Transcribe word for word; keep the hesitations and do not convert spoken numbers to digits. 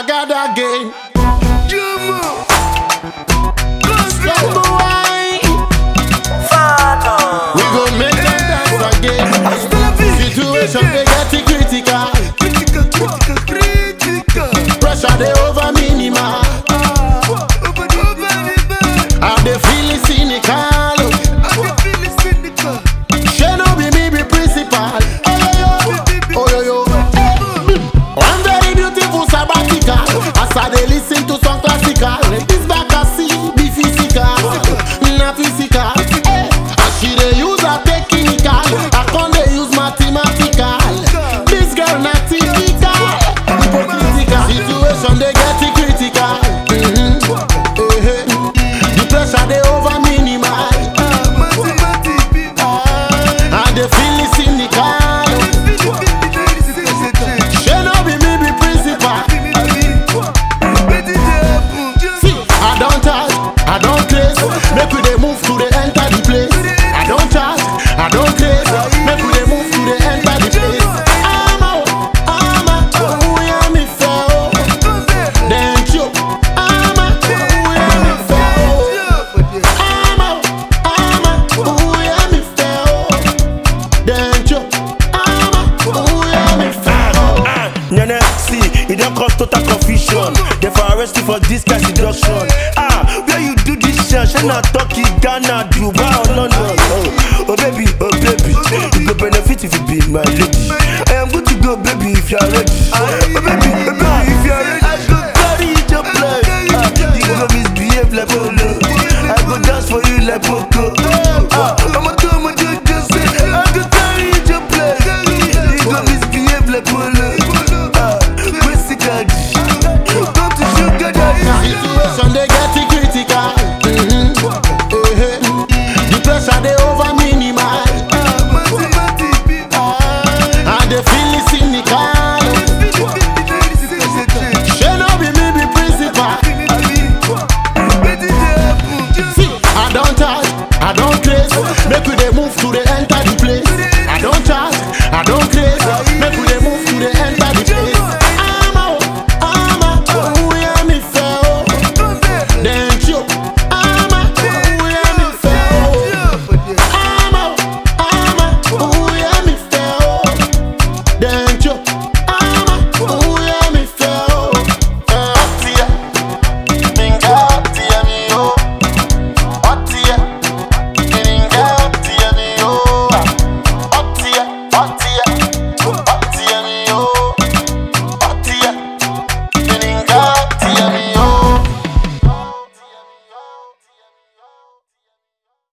got again. Jumu. Stop the wine. We gon' make them dance again. Situation they get it critical. Critical, critical, critical. Pressure they over minimal. I dey feel it cynical. She no be me be principal. Oh yo yo. One very beautiful sabbatical. As I dey listen to some classical. This back I see be physical, not physical. As she dey use her technical, I can't dey use mathematical. This girl not typical, hypocritical. Situation they get it critical. Mm-hmm. Eh-eh. The pressure they over minimal. I dey feel it cynical. She no be me be principal. See, I don't charge, I don't craze. Make we dey move to the enter the place. I don't charge, I don't craze. Make we dey move to the enter the place. I'm out, I'm out, oh yeah me fell. Then choke, I'm out, oh yeah me fell. I'm out, I'm out, oh yeah me fell. Then choke, I'm out, oh yeah me fell. Nene, see, it don't cause total confusion. Therefore arrest you for this kind seduction. Ah, where you do this shit? She not Turkey, Ghana, Dubai or London. Oh, oh baby, oh baby, you go benefit if you be my lady. I am good to go, baby, if you are ready. Oh baby, oh baby, if you are ready, I go carry you to play. Ah, you go misbehave like Polo. I go dance for you like Poco. Ah, I'ma do my job, just say I go carry you to play. You go misbehave like Polo. Ah, West Side, come to sugar daddy. Situation they get